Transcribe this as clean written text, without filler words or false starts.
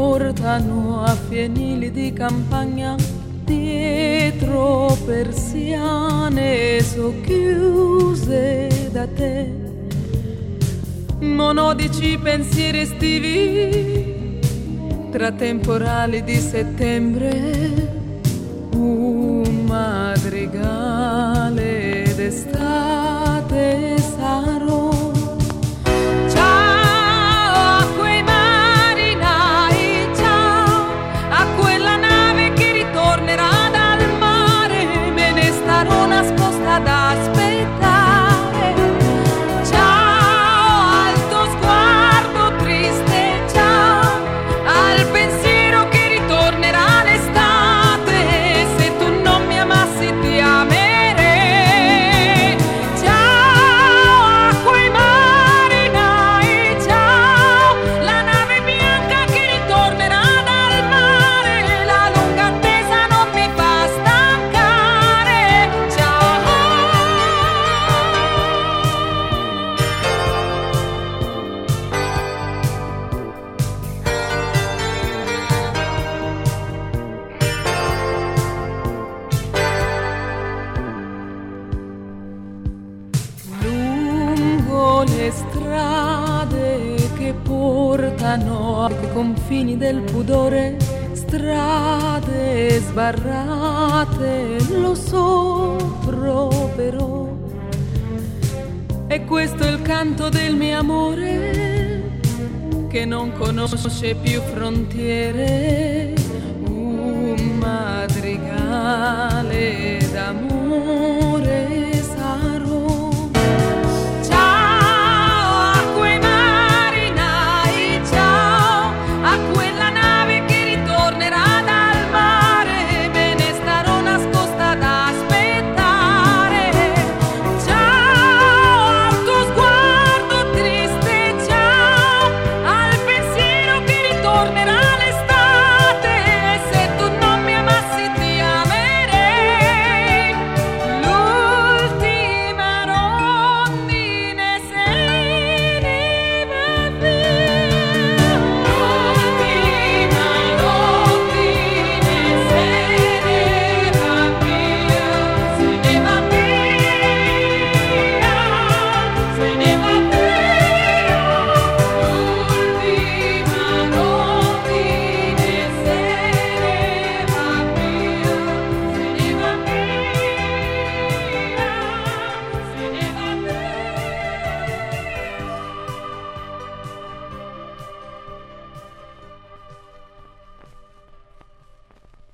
portano a fienili di campagna, dietro persiane socchiuse da te, monodici pensieri estivi tra temporali di settembre, un madrigale d'estate sarò. Le strade che portano ai confini del pudore, strade sbarrate, lo so, proverò. E questo è il canto del mio amore che non conosce più frontiere, un madrigale d'amore.